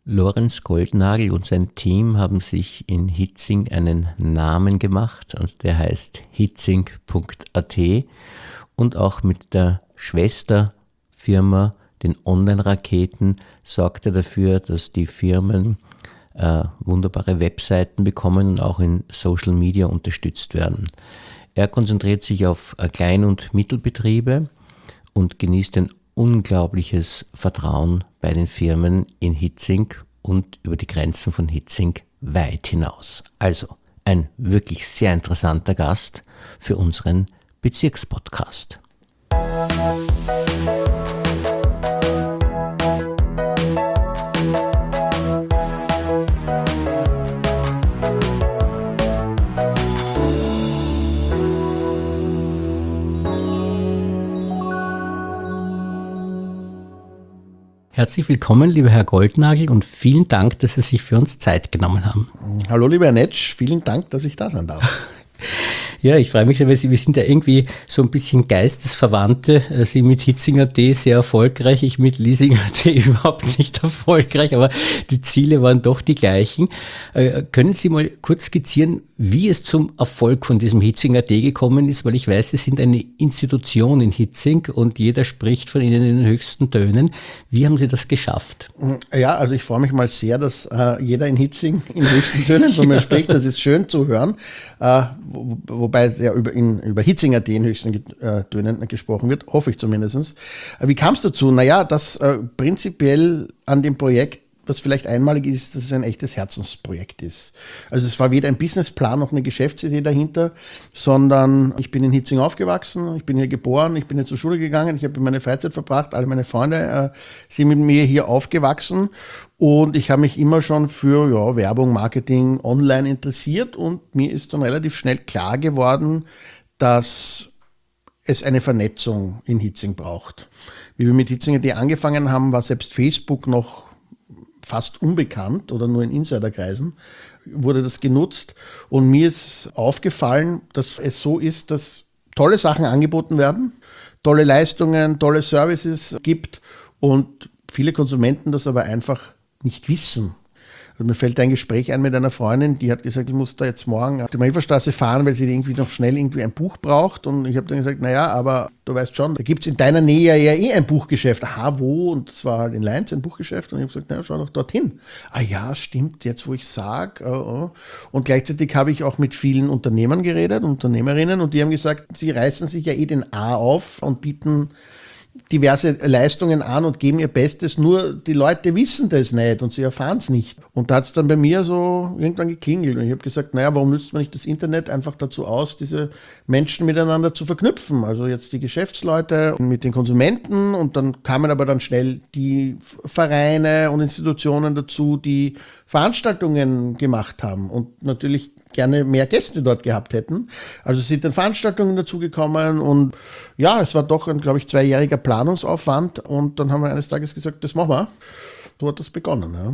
Lorenz Goldnagel und sein Team haben sich in Hitzing einen Namen gemacht und der heißt hitzing.at und auch mit der Schwesterfirma, den Online-Raketen, sorgt er dafür, dass die Firmen wunderbare Webseiten bekommen und auch in Social Media unterstützt werden. Er konzentriert sich auf Klein- und Mittelbetriebe und genießt ein unglaubliches Vertrauen bei den Firmen in Hitzing und über die Grenzen von Hitzing weit hinaus. Also ein wirklich sehr interessanter Gast für unseren Bezirkspodcast. Herzlich willkommen, lieber Herr Goldnagel, und vielen Dank, dass Sie sich für uns Zeit genommen haben. Hallo, lieber Herr Netsch, vielen Dank, dass ich da sein darf. Ja, ich freue mich, weil wir sind ja irgendwie so ein bisschen Geistesverwandte. Sie mit Hitzing.at sehr erfolgreich, ich mit Leasing.at überhaupt nicht erfolgreich, aber die Ziele waren doch die gleichen. Können Sie mal kurz skizzieren, wie es zum Erfolg von diesem Hitzing.at gekommen ist? Weil ich weiß, Sie sind eine Institution in Hitzing und jeder spricht von Ihnen in den höchsten Tönen. Wie haben Sie das geschafft? Ja, also ich freue mich mal sehr, dass jeder in Hitzing in höchsten Tönen von mir spricht. Das ist schön zu hören. Wobei es ja über Hitzing.at in höchsten Tönen gesprochen wird, hoffe ich zumindest. Wie kam es dazu? Naja, dass prinzipiell an dem Projekt, was vielleicht einmalig ist, dass es ein echtes Herzensprojekt ist. Also es war weder ein Businessplan noch eine Geschäftsidee dahinter, sondern ich bin in Hitzing aufgewachsen, ich bin hier geboren, ich bin hier zur Schule gegangen, ich habe meine Freizeit verbracht, alle meine Freunde sind mit mir hier aufgewachsen und ich habe mich immer schon für Werbung, Marketing, Online interessiert und mir ist dann relativ schnell klar geworden, dass es eine Vernetzung in Hitzing braucht. Wie wir mit Hitzing.at angefangen haben, war selbst Facebook noch fast unbekannt oder nur in Insiderkreisen, wurde das genutzt. Und mir ist aufgefallen, dass es so ist, dass tolle Sachen angeboten werden, tolle Leistungen, tolle Services gibt und viele Konsumenten das aber einfach nicht wissen. Also mir fällt ein Gespräch ein mit einer Freundin, die hat gesagt, ich muss da jetzt morgen auf die Marienstraße fahren, weil sie irgendwie noch schnell irgendwie ein Buch braucht. Und ich habe dann gesagt, naja, aber du weißt schon, da gibt es in deiner Nähe ja ein Buchgeschäft. Aha, wo? Und das war halt in Leins ein Buchgeschäft. Und ich habe gesagt, naja, schau doch dorthin. Ah ja, stimmt, jetzt wo ich sage. Und gleichzeitig habe ich auch mit vielen Unternehmern geredet, Unternehmerinnen, und die haben gesagt, sie reißen sich ja den A auf und bieten diverse Leistungen an und geben ihr Bestes, nur die Leute wissen das nicht und sie erfahren es nicht. Und da hat es dann bei mir so irgendwann geklingelt und ich habe gesagt, naja, warum nützt man nicht das Internet einfach dazu aus, diese Menschen miteinander zu verknüpfen? Also jetzt die Geschäftsleute mit den Konsumenten und dann kamen aber dann schnell die Vereine und Institutionen dazu, die Veranstaltungen gemacht haben und natürlich gerne mehr Gäste dort gehabt hätten. Also sind dann Veranstaltungen dazugekommen und ja, es war doch ein, glaube ich, 2-jähriger Planungsaufwand und dann haben wir eines Tages gesagt, das machen wir. So hat das begonnen. Ja.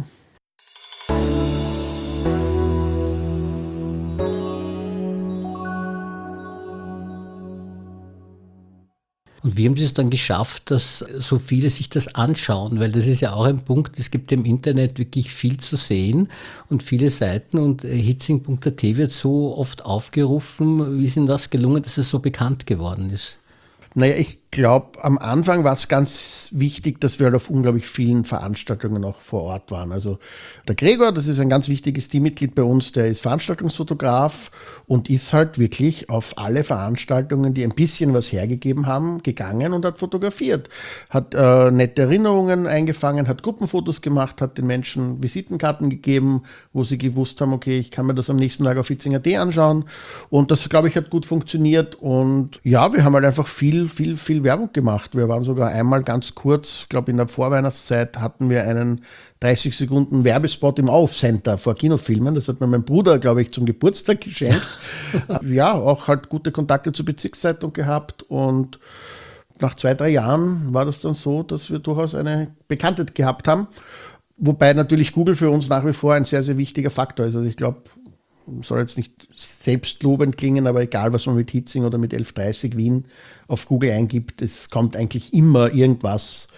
Und wie haben Sie es dann geschafft, dass so viele sich das anschauen? Weil das ist ja auch ein Punkt, es gibt im Internet wirklich viel zu sehen und viele Seiten und hitzing.at wird so oft aufgerufen. Wie ist Ihnen das gelungen, dass es so bekannt geworden ist? Naja, ich glaube, am Anfang war es ganz wichtig, dass wir halt auf unglaublich vielen Veranstaltungen auch vor Ort waren. Also der Gregor, das ist ein ganz wichtiges Teammitglied bei uns, der ist Veranstaltungsfotograf und ist halt wirklich auf alle Veranstaltungen, die ein bisschen was hergegeben haben, gegangen und hat fotografiert. Hat nette Erinnerungen eingefangen, hat Gruppenfotos gemacht, hat den Menschen Visitenkarten gegeben, wo sie gewusst haben, okay, ich kann mir das am nächsten Tag auf hitzing.at anschauen. Und das, glaube ich, hat gut funktioniert. Und ja, wir haben halt einfach viel Werbung gemacht. Wir waren sogar einmal ganz kurz, ich glaube in der Vorweihnachtszeit hatten wir einen 30 Sekunden Werbespot im Auf-Center vor Kinofilmen. Das hat mir mein Bruder, glaube ich, zum Geburtstag geschenkt. Ja, auch halt gute Kontakte zur Bezirkszeitung gehabt und nach 2-3 Jahren war das dann so, dass wir durchaus eine Bekanntheit gehabt haben. Wobei natürlich Google für uns nach wie vor ein sehr, sehr wichtiger Faktor ist. Also ich glaube, soll jetzt nicht selbstlobend klingen, aber egal, was man mit Hitzing oder mit 1130 Wien auf Google eingibt, es kommt eigentlich immer irgendwas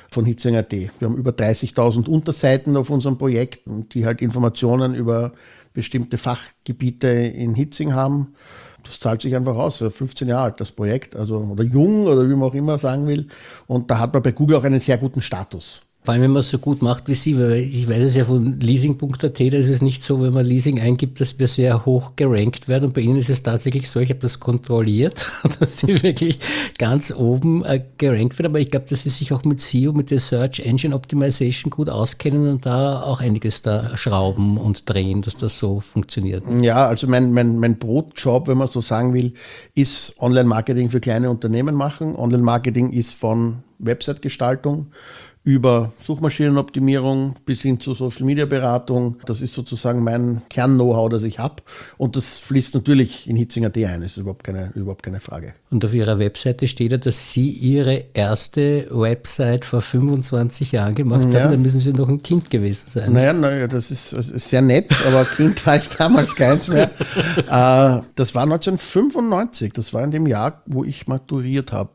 von Hitzing.at. Wir haben über 30.000 Unterseiten auf unserem Projekt, die halt Informationen über bestimmte Fachgebiete in Hitzing haben. Das zahlt sich einfach aus. 15 Jahre alt das Projekt, also oder jung oder wie man auch immer sagen will. Und da hat man bei Google auch einen sehr guten Status. Vor allem, wenn man es so gut macht wie Sie, weil ich weiß es ja von leasing.at, da ist es nicht so, wenn man Leasing eingibt, dass wir sehr hoch gerankt werden. Und bei Ihnen ist es tatsächlich so, ich habe das kontrolliert, dass Sie wirklich ganz oben gerankt werden. Aber ich glaube, dass Sie sich auch mit SEO, mit der Search Engine Optimization gut auskennen und da auch einiges da schrauben und drehen, dass das so funktioniert. Ja, also mein Brotjob, wenn man so sagen will, ist Online-Marketing für kleine Unternehmen machen. Online-Marketing ist von Website-Gestaltung über Suchmaschinenoptimierung bis hin zu Social-Media-Beratung. Das ist sozusagen mein Kern-Know-how, das ich habe. Und das fließt natürlich in Hitzing.at ein, das ist überhaupt keine Frage. Und auf Ihrer Webseite steht ja, dass Sie Ihre erste Website vor 25 Jahren gemacht haben. Da müssen Sie noch ein Kind gewesen sein. Naja, das ist sehr nett, aber Kind war ich damals keins mehr. Das war 1995, das war in dem Jahr, wo ich maturiert habe.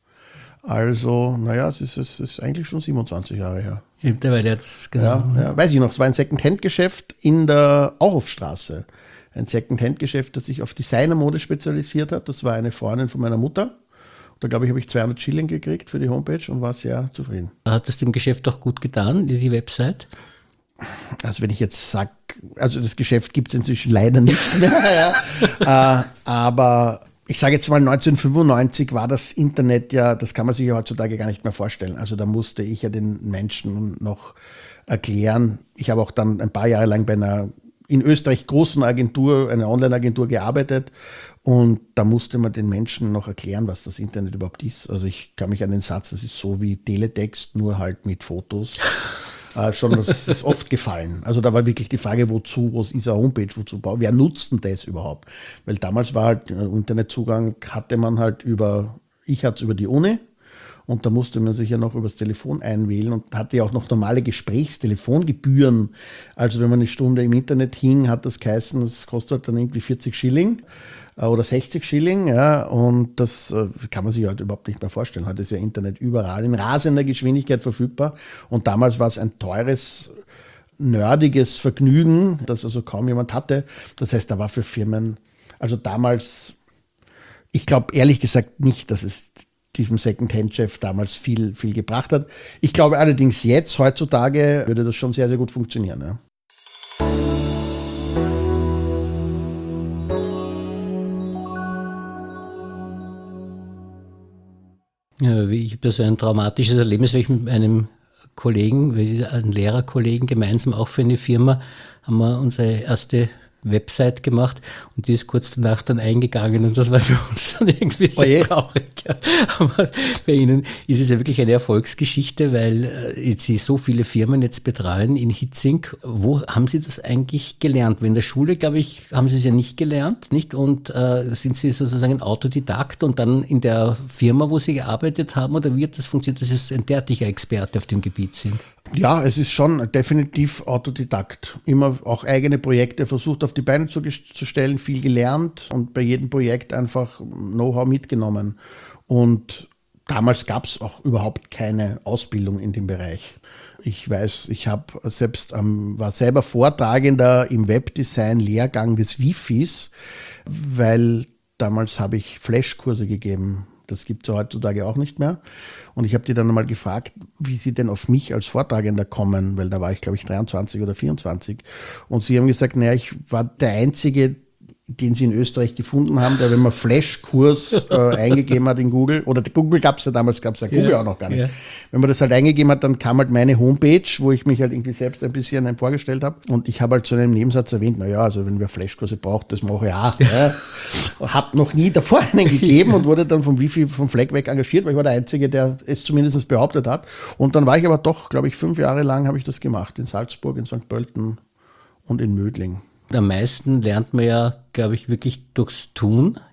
Also, es ist eigentlich schon 27 Jahre her. Mittlerweile, das ist genau. Ja, weiß ich noch, es war ein Second-Hand-Geschäft in der Auhofstraße. Ein Second-Hand-Geschäft, das sich auf Designermode spezialisiert hat. Das war eine Freundin von meiner Mutter. Da, glaube ich, habe ich 200 Schilling gekriegt für die Homepage und war sehr zufrieden. Hat das dem Geschäft auch gut getan, die Website? Also wenn ich jetzt sage, also das Geschäft gibt es inzwischen leider nicht mehr, aber ich sage jetzt mal, 1995 war das Internet ja, das kann man sich ja heutzutage gar nicht mehr vorstellen. Also da musste ich ja den Menschen noch erklären. Ich habe auch dann ein paar Jahre lang bei einer in Österreich großen Agentur, einer Online-Agentur gearbeitet und da musste man den Menschen noch erklären, was das Internet überhaupt ist. Also ich kann mich an den Satz, das ist so wie Teletext, nur halt mit Fotos. Das ist oft gefallen. Also da war wirklich die Frage, wozu, was ist eine Homepage, wozu bauen, wer nutzt denn das überhaupt? Weil damals war halt Internetzugang, hatte man halt ich hatte es über die Uni und da musste man sich ja noch übers Telefon einwählen und hatte ja auch noch normale Gesprächstelefongebühren. Also wenn man eine Stunde im Internet hing, hat das geheißen, das kostet dann irgendwie 40 Schilling oder 60 Schilling, ja, und das kann man sich halt überhaupt nicht mehr vorstellen. Heute ist ja Internet überall in rasender Geschwindigkeit verfügbar und damals war es ein teures, nerdiges Vergnügen, das also kaum jemand hatte. Das heißt, da war für Firmen, also damals, ich glaube ehrlich gesagt nicht, dass es diesem Second-Hand-Chef damals viel gebracht hat. Ich glaube allerdings jetzt, heutzutage, würde das schon sehr, sehr gut funktionieren. Ja. Ja, ich habe so ein traumatisches Erlebnis, weil ich mit einem Kollegen, einem Lehrerkollegen gemeinsam auch für eine Firma, haben wir unsere erste Website gemacht und die ist kurz danach dann eingegangen und das war für uns dann irgendwie sehr traurig. Ja. Aber bei Ihnen ist es ja wirklich eine Erfolgsgeschichte, weil Sie so viele Firmen jetzt betreuen in Hitzing. Wo haben Sie das eigentlich gelernt? Weil in der Schule, glaube ich, haben Sie es ja nicht gelernt, nicht? Und sind Sie sozusagen ein Autodidakt und dann in der Firma, wo Sie gearbeitet haben, oder wie hat das funktioniert, dass Sie ein derartiger Experte auf dem Gebiet sind? Ja, es ist schon definitiv Autodidakt. Immer auch eigene Projekte versucht auf die Beine zu stellen, viel gelernt und bei jedem Projekt einfach Know-how mitgenommen. Und damals gab es auch überhaupt keine Ausbildung in dem Bereich. Ich weiß, ich war selber Vortragender im Webdesign-Lehrgang des Wifis, weil damals habe ich Flashkurse gegeben. Das gibt es ja heutzutage auch nicht mehr. Und ich habe die dann einmal gefragt, wie sie denn auf mich als Vortragender kommen, weil da war ich, glaube ich, 23 oder 24. Und sie haben gesagt, naja, ich war der Einzige, den sie in Österreich gefunden haben, der, wenn man Flashkurs eingegeben hat in Google, oder Google gab es ja damals, gab es ja Google auch noch gar nicht. Ja. Wenn man das halt eingegeben hat, dann kam halt meine Homepage, wo ich mich halt irgendwie selbst ein bisschen vorgestellt habe. Und ich habe halt zu einem Nebensatz erwähnt, naja, also wenn wer Flashkurse braucht, das mache ich auch. Ja. Habe noch nie davor einen gegeben und wurde dann vom Wifi vom Fleck weg engagiert, weil ich war der Einzige, der es zumindest behauptet hat. Und dann war ich aber doch, glaube ich, 5 Jahre lang habe ich das gemacht, in Salzburg, in St. Pölten und in Mödling. Am meisten lernt man ja, glaube ich, wirklich durchs Tun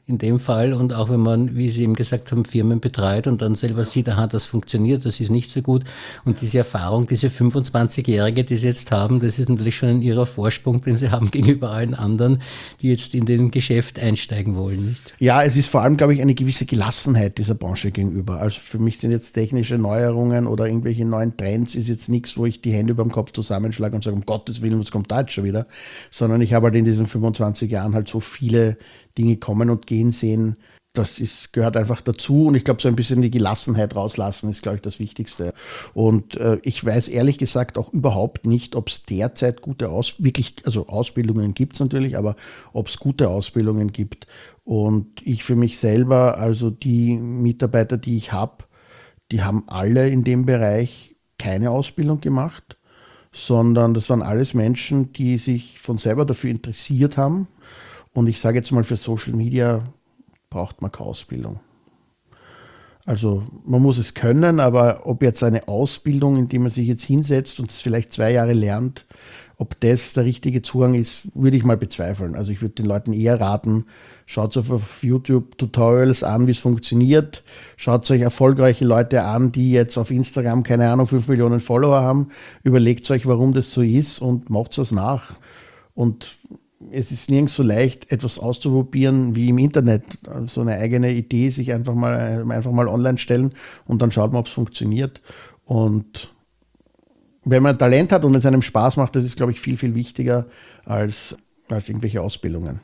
in dem Fall. Und auch wenn man, wie Sie eben gesagt haben, Firmen betreut und dann selber sieht, aha, das funktioniert, das ist nicht so gut. Und diese Erfahrung, diese 25-Jährige, die Sie jetzt haben, das ist natürlich schon ein irrer Vorsprung, den Sie haben gegenüber allen anderen, die jetzt in den Geschäft einsteigen wollen. Nicht? Ja, es ist vor allem, glaube ich, eine gewisse Gelassenheit dieser Branche gegenüber. Also für mich sind jetzt technische Neuerungen oder irgendwelche neuen Trends ist jetzt nichts, wo ich die Hände über dem Kopf zusammenschlage und sage, um Gottes Willen, was kommt da jetzt schon wieder? Sondern ich habe halt in diesen 25 Jahren halt so viele Dinge kommen und gehen sehen. Gehört einfach dazu und ich glaube, so ein bisschen die Gelassenheit rauslassen ist, glaube ich, das Wichtigste. Und ich weiß ehrlich gesagt auch überhaupt nicht, ob es derzeit Ausbildungen gibt es natürlich, aber ob es gute Ausbildungen gibt. Und ich für mich selber, also die Mitarbeiter, die ich habe, die haben alle in dem Bereich keine Ausbildung gemacht, sondern das waren alles Menschen, die sich von selber dafür interessiert haben. Und ich sage jetzt mal, für Social Media braucht man keine Ausbildung. Also man muss es können, aber ob jetzt eine Ausbildung, in die man sich jetzt hinsetzt und es vielleicht 2 Jahre lernt, ob das der richtige Zugang ist, würde ich mal bezweifeln. Also ich würde den Leuten eher raten, schaut euch auf YouTube Tutorials an, wie es funktioniert. Schaut euch erfolgreiche Leute an, die jetzt auf Instagram, keine Ahnung, 5 Millionen Follower haben. Überlegt euch, warum das so ist und macht es nach. Und es ist nirgends so leicht, etwas auszuprobieren wie im Internet. So eine eigene Idee sich einfach mal online stellen und dann schaut man, ob es funktioniert. Und wenn man Talent hat und es einem Spaß macht, das ist, glaube ich, viel, viel wichtiger als irgendwelche Ausbildungen.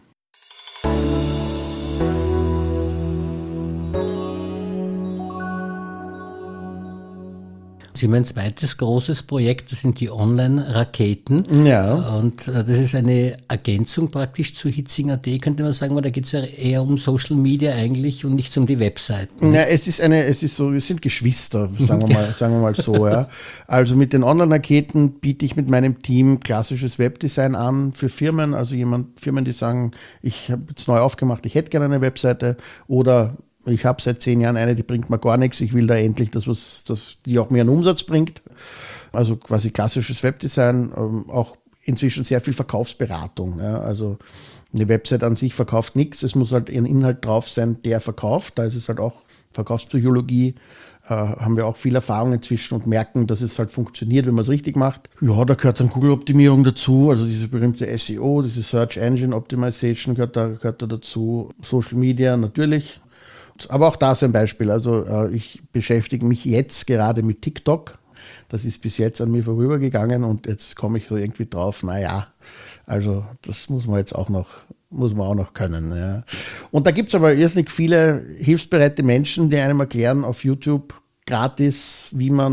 Sie haben ein zweites großes Projekt, das sind die Online-Raketen. Ja. Und das ist eine Ergänzung praktisch zu Hitzing.at, könnte man sagen, weil da geht es ja eher um Social Media eigentlich und nicht um die Webseiten. Ja, es ist so, wir sind Geschwister, sagen wir mal so, ja. Also mit den Online-Raketen biete ich mit meinem Team klassisches Webdesign an für Firmen, also Firmen, die sagen, ich habe jetzt neu aufgemacht, ich hätte gerne eine Webseite oder ich habe seit 10 Jahren eine, die bringt mir gar nichts. Ich will da endlich das die auch mir einen Umsatz bringt. Also quasi klassisches Webdesign, auch inzwischen sehr viel Verkaufsberatung. Ja. Also eine Website an sich verkauft nichts. Es muss halt ein Inhalt drauf sein, der verkauft. Da ist es halt auch Verkaufspsychologie. Haben wir auch viel Erfahrung inzwischen und merken, dass es halt funktioniert, wenn man es richtig macht. Ja, da gehört dann Google-Optimierung dazu, also diese berühmte SEO, diese Search Engine Optimization gehört da dazu. Social Media natürlich. Aber auch da ist ein Beispiel. Also ich beschäftige mich jetzt gerade mit TikTok. Das ist bis jetzt an mir vorübergegangen und jetzt komme ich so irgendwie drauf, also das muss man auch noch können. Ja. Und da gibt es aber irrsinnig viele hilfsbereite Menschen, die einem erklären auf YouTube gratis,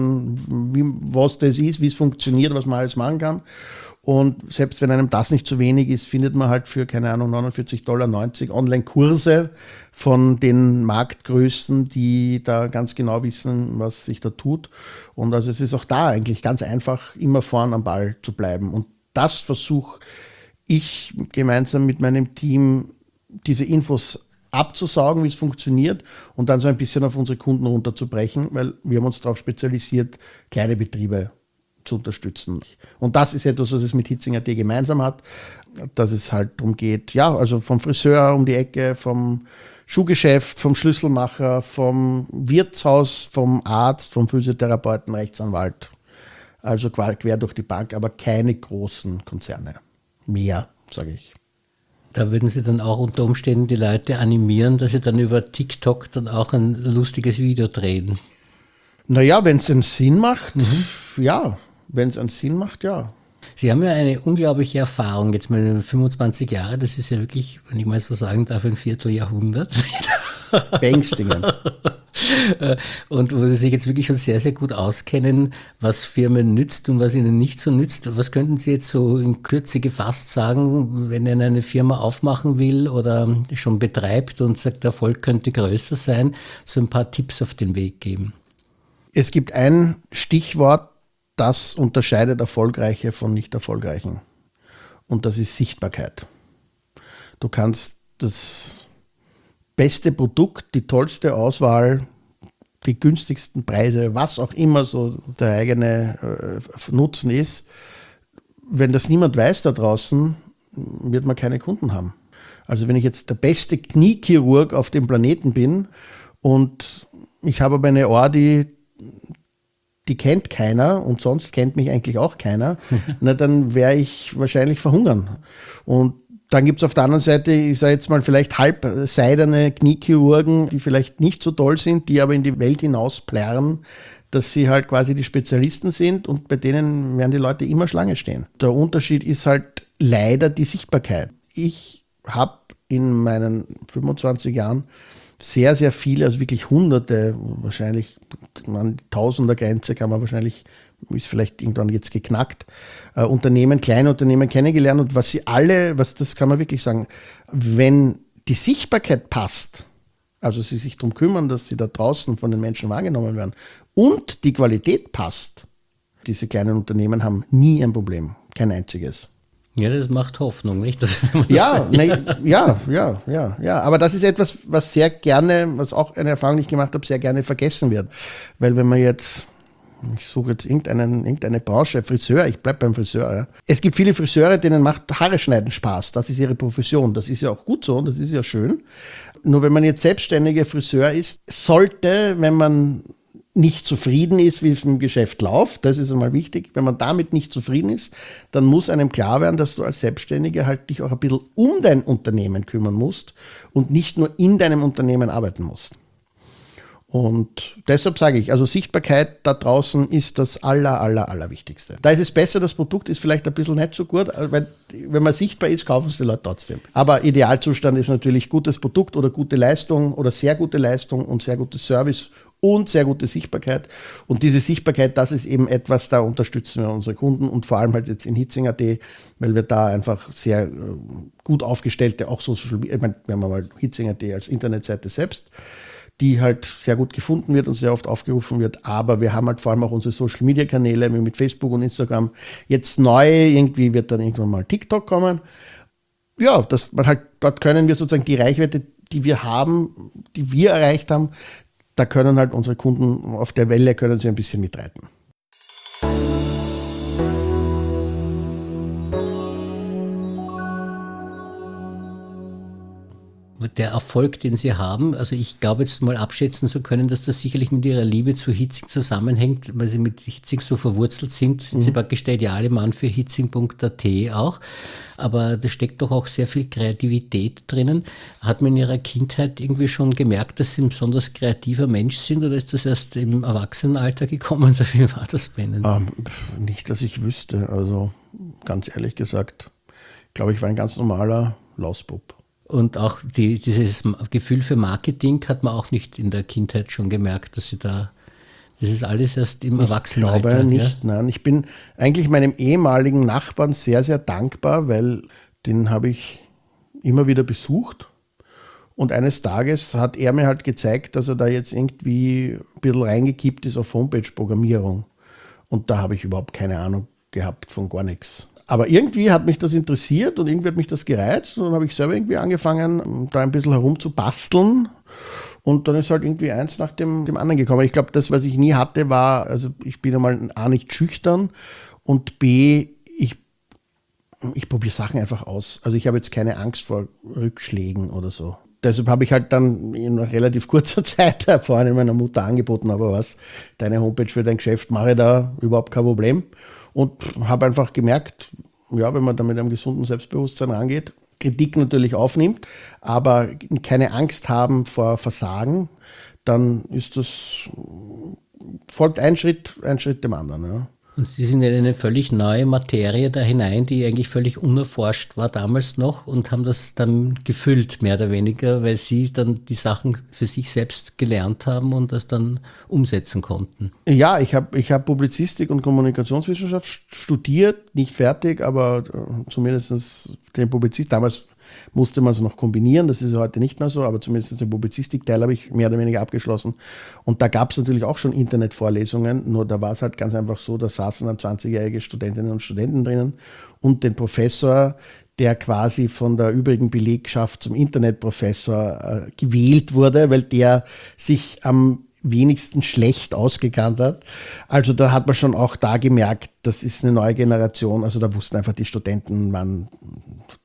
was das ist, wie es funktioniert, was man alles machen kann. Und selbst wenn einem das nicht zu wenig ist, findet man halt für, keine Ahnung, $49,90 Online-Kurse von den Marktgrößten, die da ganz genau wissen, was sich da tut. Und also es ist auch da eigentlich ganz einfach, immer vorn am Ball zu bleiben. Und das versuche ich gemeinsam mit meinem Team, diese Infos abzusaugen, wie es funktioniert und dann so ein bisschen auf unsere Kunden runterzubrechen, weil wir haben uns darauf spezialisiert, kleine Betriebe zu unterstützen. Und das ist etwas, was es mit Hitzing.at gemeinsam hat, dass es halt darum geht, ja, also vom Friseur um die Ecke, vom Schuhgeschäft, vom Schlüsselmacher, vom Wirtshaus, vom Arzt, vom Physiotherapeuten, Rechtsanwalt, also quer durch die Bank, aber keine großen Konzerne. Mehr, sage ich. Da würden Sie dann auch unter Umständen die Leute animieren, dass sie dann über TikTok dann auch ein lustiges Video drehen. Naja, wenn es einen Sinn macht, ja. Wenn es einen Sinn macht, ja. Sie haben ja eine unglaubliche Erfahrung jetzt mit 25 Jahre. Das ist ja wirklich, wenn ich mal so sagen darf, ein Vierteljahrhundert. Beängstigend. Und wo Sie sich jetzt wirklich schon sehr, sehr gut auskennen, was Firmen nützt und was ihnen nicht so nützt. Was könnten Sie jetzt so in Kürze gefasst sagen, wenn Ihnen eine Firma aufmachen will oder schon betreibt und sagt, der Erfolg könnte größer sein, so ein paar Tipps auf den Weg geben? Es gibt ein Stichwort, das unterscheidet Erfolgreiche von Nicht-Erfolgreichen. Und das ist Sichtbarkeit. Du kannst das beste Produkt, die tollste Auswahl, die günstigsten Preise, was auch immer so der eigene Nutzen ist. Wenn das niemand weiß da draußen, wird man keine Kunden haben. Also wenn ich jetzt der beste Kniechirurg auf dem Planeten bin und ich habe aber eine Ohr, die kennt keiner und sonst kennt mich eigentlich auch keiner, na dann werde ich wahrscheinlich verhungern. Und dann gibt es auf der anderen Seite, ich sage jetzt mal, vielleicht halbseidene Kniechirurgen, die vielleicht nicht so toll sind, die aber in die Welt hinaus plärren, dass sie halt quasi die Spezialisten sind und bei denen werden die Leute immer Schlange stehen. Der Unterschied ist halt leider die Sichtbarkeit. Ich habe in meinen 25 Jahren sehr, sehr viele, also wirklich Hunderte, wahrscheinlich an die Tausender-Grenze kann man wahrscheinlich, ist vielleicht irgendwann jetzt geknackt, Unternehmen, kleine Unternehmen kennengelernt und das kann man wirklich sagen, wenn die Sichtbarkeit passt, also sie sich darum kümmern, dass sie da draußen von den Menschen wahrgenommen werden und die Qualität passt, diese kleinen Unternehmen haben nie ein Problem, kein einziges. Ja, das macht Hoffnung, nicht? Ja, aber das ist etwas, was sehr gerne, was auch eine Erfahrung, die ich gemacht habe, sehr gerne vergessen wird. Weil wenn man jetzt, ich suche jetzt irgendeine Branche, Friseur, ich bleibe beim Friseur. Ja. Es gibt viele Friseure, denen macht Haare schneiden Spaß. Das ist ihre Profession. Das ist ja auch gut so und das ist ja schön. Nur wenn man jetzt selbstständiger Friseur ist, sollte, wenn man nicht zufrieden ist, wie es im Geschäft läuft, das ist einmal wichtig, wenn man damit nicht zufrieden ist, dann muss einem klar werden, dass du als Selbstständiger halt dich auch ein bisschen um dein Unternehmen kümmern musst und nicht nur in deinem Unternehmen arbeiten musst. Und deshalb sage ich, also Sichtbarkeit da draußen ist das Allerwichtigste. Da ist es besser, das Produkt ist vielleicht ein bisschen nicht so gut, weil wenn man sichtbar ist, kaufen es die Leute trotzdem. Aber Idealzustand ist natürlich gutes Produkt oder gute Leistung oder sehr gute Leistung und sehr gutes Service und sehr gute Sichtbarkeit. Und diese Sichtbarkeit, das ist eben etwas, da unterstützen wir unsere Kunden und vor allem halt jetzt in Hitzing.at, weil wir da einfach sehr gut aufgestellte, auch Social Media, ich meine, wir haben mal Hitzing.at als Internetseite selbst, die halt sehr gut gefunden wird und sehr oft aufgerufen wird. Aber wir haben halt vor allem auch unsere Social-Media-Kanäle mit Facebook und Instagram. Jetzt neu, irgendwie wird dann irgendwann mal TikTok kommen. Ja, dort können wir sozusagen die Reichweite, die wir haben, die wir erreicht haben, da können halt unsere Kunden auf der Welle, können sie ein bisschen mitreiten. Der Erfolg, den Sie haben, also ich glaube jetzt mal abschätzen zu können, dass das sicherlich mit Ihrer Liebe zu Hitzing zusammenhängt, weil Sie mit Hitzing so verwurzelt sind Sie praktisch der ideale Mann für Hitzing.at auch, aber da steckt doch auch sehr viel Kreativität drinnen. Hat man in Ihrer Kindheit irgendwie schon gemerkt, dass Sie ein besonders kreativer Mensch sind oder ist das erst im Erwachsenenalter gekommen? Wie war das bei Ihnen? Nicht, dass ich wüsste, also ganz ehrlich gesagt, ich glaube, ich war ein ganz normaler Lausbub. Und auch dieses Gefühl für Marketing hat man auch nicht in der Kindheit schon gemerkt, dass das ist alles erst im Erwachsenenalter. Ich glaube nicht, ja? Nein. Ich bin eigentlich meinem ehemaligen Nachbarn sehr, sehr dankbar, weil den habe ich immer wieder besucht. Und eines Tages hat er mir halt gezeigt, dass er da jetzt irgendwie ein bisschen reingekippt ist auf Homepage-Programmierung. Und da habe ich überhaupt keine Ahnung gehabt von gar nichts. Aber irgendwie hat mich das interessiert und irgendwie hat mich das gereizt und dann habe ich selber irgendwie angefangen, da ein bisschen herum zu basteln und dann ist halt irgendwie eins nach dem anderen gekommen. Ich glaube, das, was ich nie hatte, war, also ich bin einmal A, nicht schüchtern und B, ich probiere Sachen einfach aus. Also ich habe jetzt keine Angst vor Rückschlägen oder so. Deshalb habe ich halt dann in relativ kurzer Zeit vorhin meiner Mutter angeboten, aber was, deine Homepage für dein Geschäft mache ich da überhaupt kein Problem. Und habe einfach gemerkt, ja, wenn man da mit einem gesunden Selbstbewusstsein rangeht, Kritik natürlich aufnimmt, aber keine Angst haben vor Versagen, dann folgt ein Schritt dem anderen. Ja. Und Sie sind in eine völlig neue Materie da hinein, die eigentlich völlig unerforscht war damals noch und haben das dann gefüllt, mehr oder weniger, weil Sie dann die Sachen für sich selbst gelernt haben und das dann umsetzen konnten. Ja, ich hab Publizistik und Kommunikationswissenschaft studiert, nicht fertig, aber zumindest den Publizist, damals musste man es noch kombinieren, das ist heute nicht mehr so, aber zumindest den Publizistikteil habe ich mehr oder weniger abgeschlossen. Und da gab es natürlich auch schon Internetvorlesungen, nur da war es halt ganz einfach so, da saßen dann 20-jährige Studentinnen und Studenten drinnen und den Professor, der quasi von der übrigen Belegschaft zum Internetprofessor gewählt wurde, weil der sich am wenigsten schlecht ausgekannt hat. Also da hat man schon auch da gemerkt, das ist eine neue Generation. Also da wussten einfach die Studenten, waren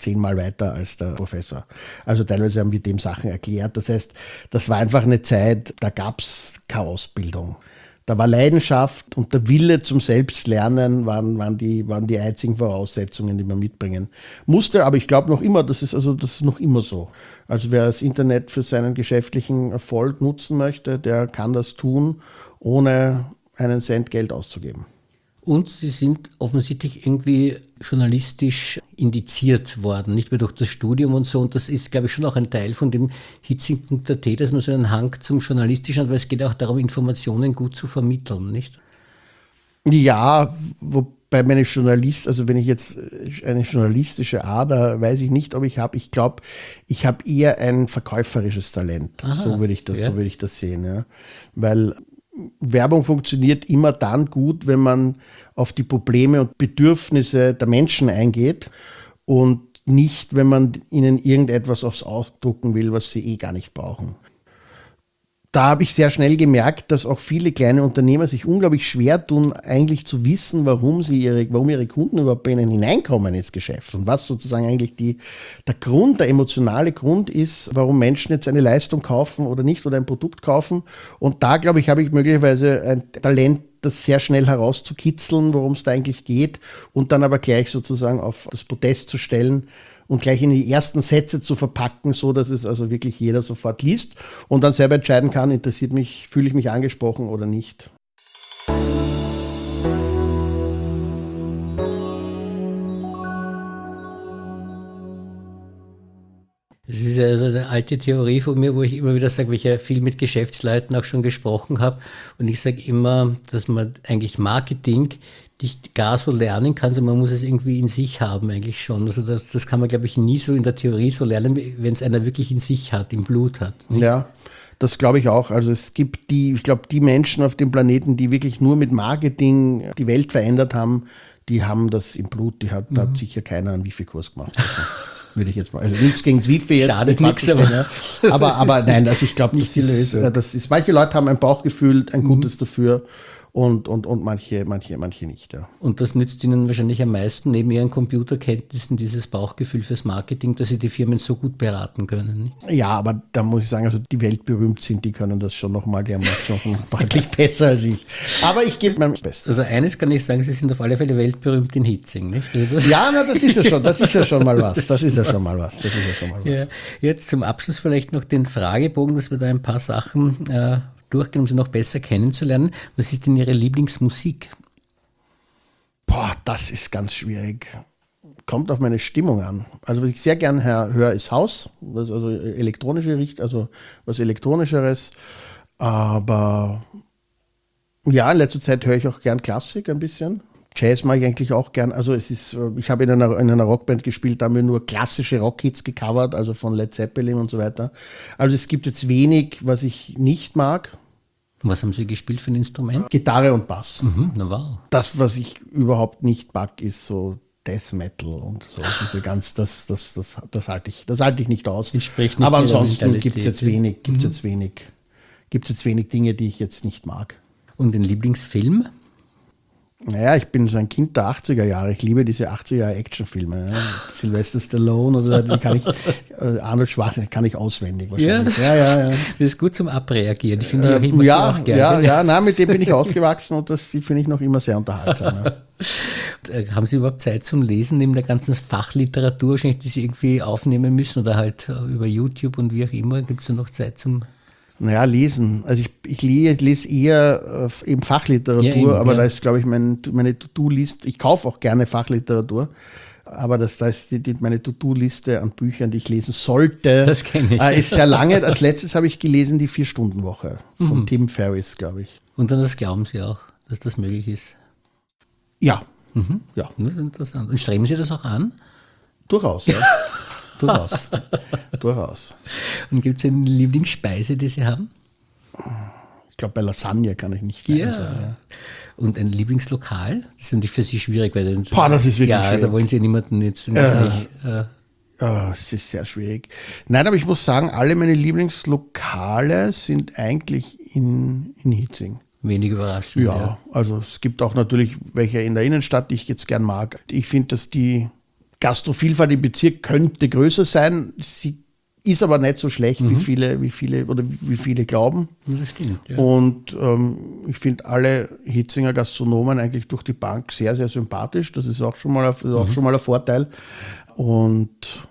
10-mal weiter als der Professor. Also teilweise haben wir dem Sachen erklärt. Das heißt, das war einfach eine Zeit, da gab es keine Ausbildung. Da war Leidenschaft und der Wille zum Selbstlernen waren die einzigen Voraussetzungen, die man mitbringen musste. Aber ich glaube noch immer, das ist noch immer so. Also wer das Internet für seinen geschäftlichen Erfolg nutzen möchte, der kann das tun, ohne einen Cent Geld auszugeben. Und Sie sind offensichtlich irgendwie journalistisch indiziert worden, nicht mehr durch das Studium und so. Und das ist, glaube ich, schon auch ein Teil von dem Hitzing.at, dass man so einen Hang zum Journalistischen hat, weil es geht auch darum, Informationen gut zu vermitteln, nicht? Ja, wobei wenn ich jetzt eine journalistische Ader, weiß ich nicht, ob ich habe. Ich glaube, ich habe eher ein verkäuferisches Talent. Aha, so würde ich das sehen. Ja. Weil Werbung funktioniert immer dann gut, wenn man auf die Probleme und Bedürfnisse der Menschen eingeht und nicht, wenn man ihnen irgendetwas aufs Auge drucken will, was sie gar nicht brauchen. Da habe ich sehr schnell gemerkt, dass auch viele kleine Unternehmer sich unglaublich schwer tun, eigentlich zu wissen, warum ihre Kunden überhaupt bei ihnen hineinkommen ins Geschäft und was sozusagen eigentlich der emotionale Grund ist, warum Menschen jetzt eine Leistung kaufen oder nicht oder ein Produkt kaufen. Und da, glaube ich, habe ich möglicherweise ein Talent, das sehr schnell herauszukitzeln, worum es da eigentlich geht und dann aber gleich sozusagen auf das Podest zu stellen und gleich in die ersten Sätze zu verpacken, so dass es also wirklich jeder sofort liest und dann selber entscheiden kann, fühle ich mich angesprochen oder nicht. Das ist ja also eine alte Theorie von mir, wo ich immer wieder sage, weil ich ja viel mit Geschäftsleuten auch schon gesprochen habe. Und ich sage immer, dass man eigentlich Marketing nicht gar so lernen kann, sondern man muss es irgendwie in sich haben eigentlich schon. Also das kann man, glaube ich, nie so in der Theorie so lernen, wenn es einer wirklich in sich hat, im Blut hat. Ja, das glaube ich auch. Also es gibt die Menschen auf dem Planeten, die wirklich nur mit Marketing die Welt verändert haben, die haben das im Blut. Da hat sicher keiner einen Wifi-Kurs gemacht. Würde ich jetzt mal. Also nichts gegen das Wifi jetzt. Schadet nichts, aber nein, also ich glaube, das ist, manche Leute haben ein Bauchgefühl, ein gutes dafür und manche nicht. Ja. Und das nützt Ihnen wahrscheinlich am meisten neben Ihren Computerkenntnissen, dieses Bauchgefühl fürs Marketing, dass Sie die Firmen so gut beraten können. Nicht? Ja, aber da muss ich sagen, also die weltberühmt sind, die können das schon nochmal, die haben das schon deutlich besser als ich. Aber ich gebe mein Bestes. Also eines kann ich sagen, Sie sind auf alle Fälle weltberühmt in Hitzing, nicht? Ja, das ist ja schon mal was. Ja. Jetzt zum Abschluss vielleicht noch den Fragebogen, dass wir da ein paar Sachen durchgehen, um Sie noch besser kennenzulernen. Was ist denn Ihre Lieblingsmusik? Das ist ganz schwierig. Kommt auf meine Stimmung an. Also was ich sehr gern höre, ist House, also elektronische Richtung, also was Elektronischeres. Aber ja, in letzter Zeit höre ich auch gern Klassik ein bisschen. Jazz mag ich eigentlich auch gern. Also ich habe in einer Rockband gespielt, da haben wir nur klassische Rockhits gecovert, also von Led Zeppelin und so weiter. Also es gibt jetzt wenig, was ich nicht mag. Was haben Sie gespielt für ein Instrument? Gitarre und Bass. Na wow. Das, was ich überhaupt nicht mag, ist so Death Metal und so. Das halte ich nicht aus. Entspricht nicht. Aber ansonsten gibt es jetzt wenig Dinge, die ich jetzt nicht mag. Und den Lieblingsfilm? Naja, ich bin so ein Kind der 80er Jahre. Ich liebe diese 80er Actionfilme. Ja. Sylvester Stallone oder die kann ich, Arnold Schwarzenegger kann ich auswendig wahrscheinlich. Ja. Das ist gut zum Abreagieren. Die finde ich auch immer auch gerne. Mit dem bin ich aufgewachsen und die finde ich noch immer sehr unterhaltsam. Ja. Haben Sie überhaupt Zeit zum Lesen neben der ganzen Fachliteratur, wahrscheinlich, die Sie irgendwie aufnehmen müssen oder halt über YouTube und wie auch immer? Gibt es da noch Zeit zum Naja, lesen. Also ich lese eher eben Fachliteratur, aber da ist, glaube ich, meine To-Do-Liste. Ich kaufe auch gerne Fachliteratur, aber da ist meine To-Do-Liste an Büchern, die ich lesen sollte. Das kenne ich. Ist sehr lange. Als letztes habe ich gelesen die 4-Stunden-Woche von Tim Ferriss, glaube ich. Und dann das glauben Sie auch, dass das möglich ist? Ja. Ja. Das ist interessant. Und streben Sie das auch an? Durchaus, ja. Durchaus. Und gibt es eine Lieblingsspeise, die Sie haben? Ich glaube, bei Lasagne kann ich nicht sagen. Ja. Und ein Lieblingslokal? Das ist natürlich für Sie schwierig, weil das ist wirklich schwierig. Da wollen Sie niemanden jetzt. Es ist sehr schwierig. Nein, aber ich muss sagen, alle meine Lieblingslokale sind eigentlich in Hitzing. Wenig überraschend. Ja, also es gibt auch natürlich welche in der Innenstadt, die ich jetzt gern mag. Ich finde, dass die Gastrovielfalt im Bezirk könnte größer sein. Sie ist aber nicht so schlecht, wie viele glauben. Das stimmt, ja. Und ich finde alle Hitzinger Gastronomen eigentlich durch die Bank sehr, sehr sympathisch. Das ist auch schon mal ein Vorteil. Und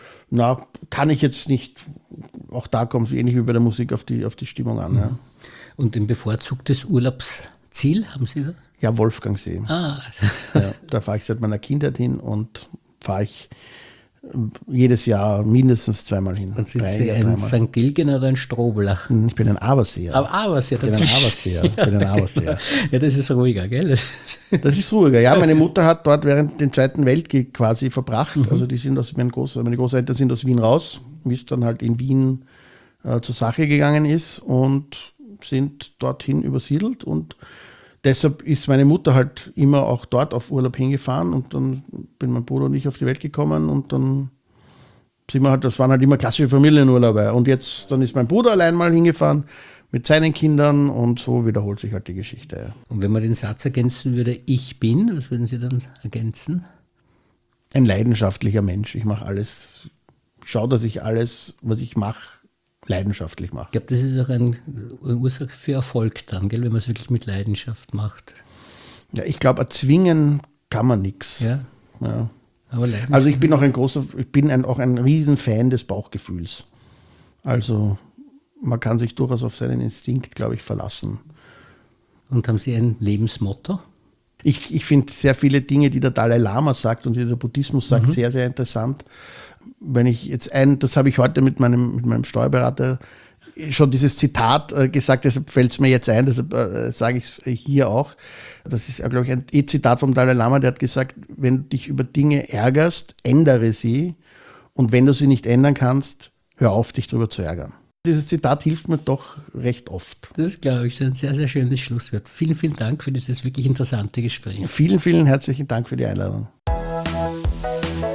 kann ich jetzt nicht, auch da kommt es ähnlich wie bei der Musik auf die Stimmung an. Ja. Und ein bevorzugtes Urlaubsziel, haben Sie das? Ja, Wolfgangsee. Ja, da fahre ich seit meiner Kindheit hin und fahre ich jedes Jahr mindestens zweimal hin. Und sind Sie ein St. Gilgen oder ein Strobler? Ich bin ein Aberseer. Aber Aberseer, Ich bin ein Aberseer. Ja, das ist ruhiger, gell? Das ist ruhiger, ja. Meine Mutter hat dort während dem Zweiten Weltkrieg quasi verbracht. Also die sind meine Großeltern sind aus Wien raus, wie es dann halt in Wien zur Sache gegangen ist und sind dorthin übersiedelt und deshalb ist meine Mutter halt immer auch dort auf Urlaub hingefahren und dann bin mein Bruder und ich auf die Welt gekommen und dann sind wir halt, das waren halt immer klassische Familienurlaube und dann ist mein Bruder allein mal hingefahren mit seinen Kindern und so wiederholt sich halt die Geschichte. Ja. Und wenn man den Satz ergänzen würde, ich bin, was würden Sie dann ergänzen? Ein leidenschaftlicher Mensch. Ich mache alles, schaue, dass ich alles, was ich mache, leidenschaftlich mache. Ich glaube, das ist auch eine Ursache für Erfolg dann, gell, wenn man es wirklich mit Leidenschaft macht. Ja, ich glaube, erzwingen kann man nichts. Ja. Aber also ich bin auch auch ein Riesenfan des Bauchgefühls. Also man kann sich durchaus auf seinen Instinkt, glaube ich, verlassen. Und haben Sie ein Lebensmotto? Ich finde sehr viele Dinge, die der Dalai Lama sagt und die der Buddhismus sagt, sehr, sehr interessant. Wenn ich jetzt das habe ich heute mit meinem Steuerberater schon dieses Zitat gesagt, deshalb fällt es mir jetzt ein, deshalb sage ich es hier auch. Das ist, glaube ich, ein Zitat vom Dalai Lama, der hat gesagt, wenn du dich über Dinge ärgerst, ändere sie und wenn du sie nicht ändern kannst, hör auf, dich darüber zu ärgern. Dieses Zitat hilft mir doch recht oft. Das glaube ich, ist ein sehr, sehr schönes Schlusswort. Vielen, vielen Dank für dieses wirklich interessante Gespräch. Vielen, vielen herzlichen Dank für die Einladung.